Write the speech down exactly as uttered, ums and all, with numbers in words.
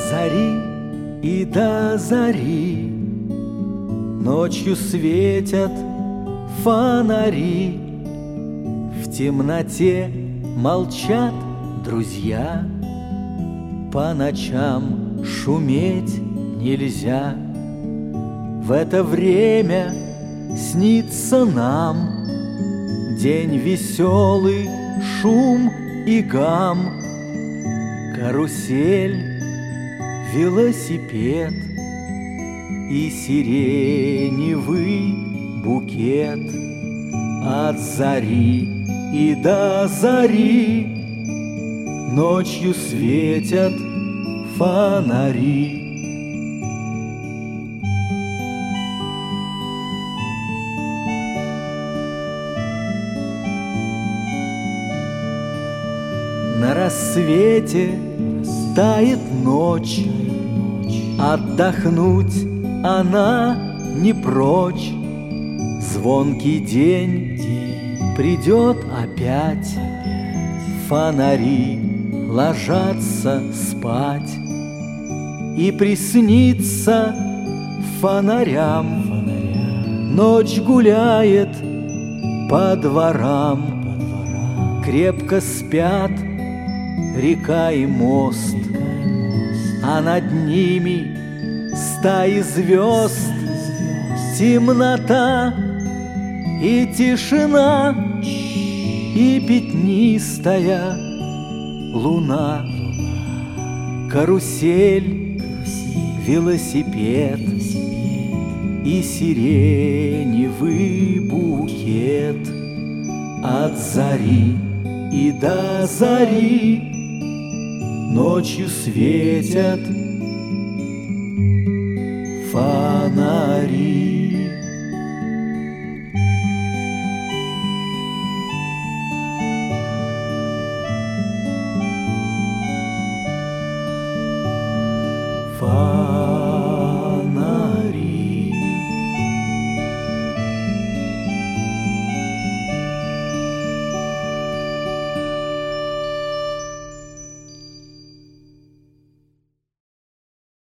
зари и до зари ночью светят фонари. В темноте молчат друзья, по ночам шуметь нельзя. В это время снится нам день веселый, шум и гам, карусель, велосипед и сиреневый букет. От зари и до зари ночью светят фонари. На рассвете тает ночь, отдохнуть она не прочь. Звонкий день придет опять, фонари ложатся спать. И приснится фонарям ночь гуляет по дворам. Крепко спят река и мост, а над ними стаи звезд. Темнота и тишина, и пятнистая луна. Карусель, велосипед и сиреневый букет. От зари и до зари ночью светят фонари.